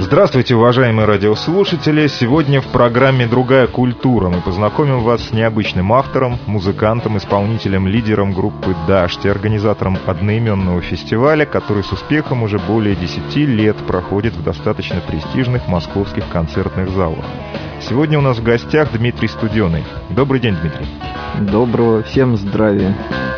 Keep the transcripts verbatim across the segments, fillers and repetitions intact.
Здравствуйте, уважаемые радиослушатели! Сегодня в программе «Другая культура» мы познакомим вас с необычным автором, музыкантом, исполнителем, лидером группы «Дождь» и организатором одноименного фестиваля, который с успехом уже более десяти лет проходит в достаточно престижных московских концертных залах. Сегодня у нас в гостях Дмитрий Студеный. Добрый день, Дмитрий. Доброго, всем здравия.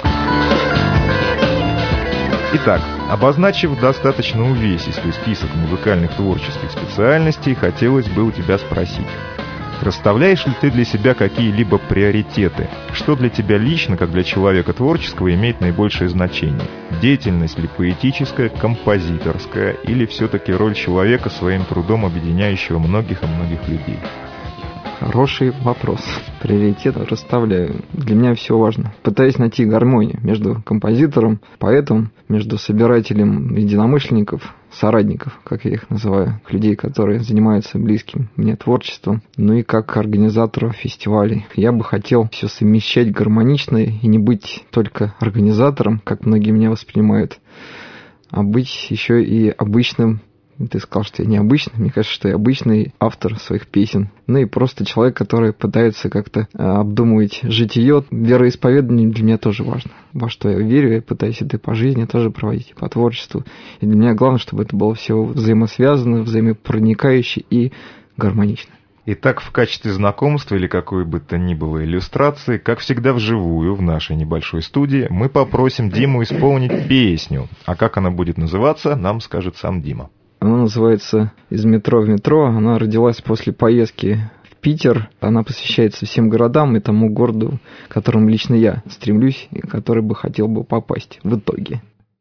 Итак, обозначив достаточно увесистый список музыкальных творческих специальностей, хотелось бы у тебя спросить. Расставляешь ли ты для себя какие-либо приоритеты? Что для тебя лично, как для человека творческого, имеет наибольшее значение? Деятельность ли поэтическая, композиторская, или все-таки роль человека своим трудом, объединяющего многих и многих людей? Хороший вопрос. Приоритет расставляю. Для меня все важно. Пытаюсь найти гармонию между композитором, поэтом, между собирателем единомышленников, соратников, как я их называю, людей, которые занимаются близким мне творчеством, ну и как организатору фестивалей. Я бы хотел все совмещать гармонично и не быть только организатором, как многие меня воспринимают, а быть еще и обычным. Ты сказал, что я необычный. Мне кажется, что я обычный автор своих песен. Ну и просто человек, который пытается как-то обдумывать житие. Вероисповедание для меня тоже важно. Во что я верю, я пытаюсь это по жизни тоже проводить, по творчеству. И для меня главное, чтобы это было все взаимосвязано, взаимопроникающе и гармонично. Итак, в качестве знакомства или какой бы то ни было иллюстрации, как всегда вживую в нашей небольшой студии, мы попросим Диму исполнить песню. А как она будет называться, нам скажет сам Дима. Она называется «Из метро в метро». Она родилась после поездки в Питер. Она посвящается всем городам и тому городу, к которому лично я стремлюсь и который бы хотел бы попасть в итоге.